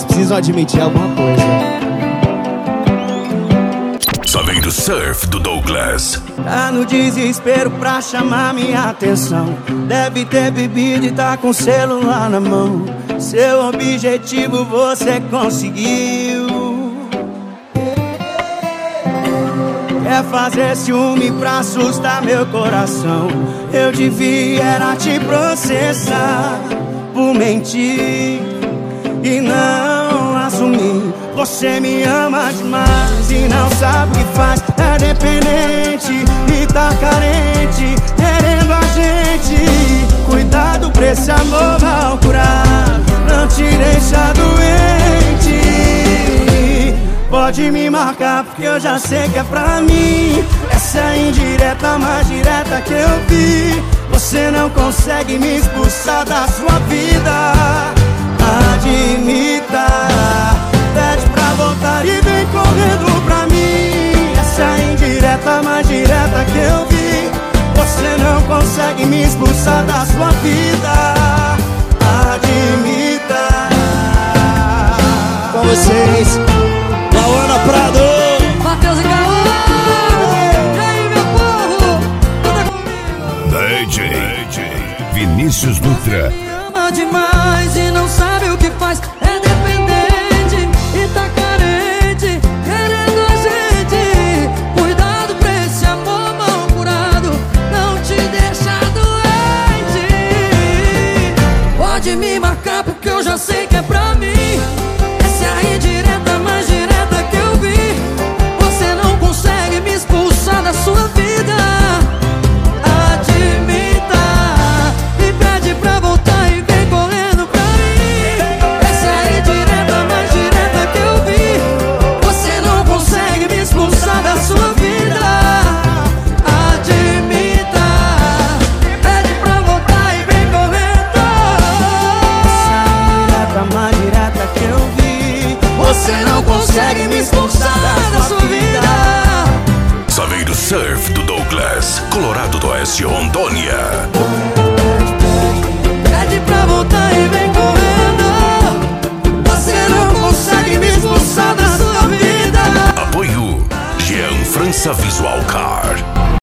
precisam admitir alguma coisa. Só vem do surf do Douglas. Tá no desespero pra chamar minha atenção. Deve ter bebido e tá com o celular na mão. Seu objetivo você conseguiu. Quer fazer ciúme pra assustar meu coração. Eu devia era te processar por mentir e não assumir. Você me ama demais e não sabe o que faz. É dependente e tá carente, querendo a gente. Cuidado pra esse amor mal curado não te deixa doente. Pode me marcar porque eu já sei que é pra mim. Essa é a indireta mais direta que eu vi. Você não consegue me expulsar da sua vida. Admita, pede pra voltar e vem correndo pra mim. Essa é a indireta mais direta que eu vi. Você não consegue me expulsar da sua vida. Admita. Com vocês, Lauana Prado, Matheus e Caô. E aí, meu povo? Canta comigo. DJ Vinícius Dutra. Ama demais e não sabe o que faz. É dependente e tá carente, querendo a gente. Cuidado pra esse amor mal curado não te deixa doente. Pode me marcar porque eu já sei que é pra mim. Essa é a indireta mais direta que eu vi. Você não consegue me expulsar da sua vida. Admita e pede pra voltar e vem correndo pra mim. Essa é a indireta mais direta que eu vi. Você não consegue me expulsar da sua vida. Admita, pede pra voltar e vem correndo. Essa é a indireta mais direta que eu vi. Você não consegue me expulsar da sua vida. Só vem do surf do Douglas. Colorado do Oeste, Rondônia. Pede pra voltar e vem correndo. Você não consegue me expulsar da sua vida. Apoio Jean França Visual Car.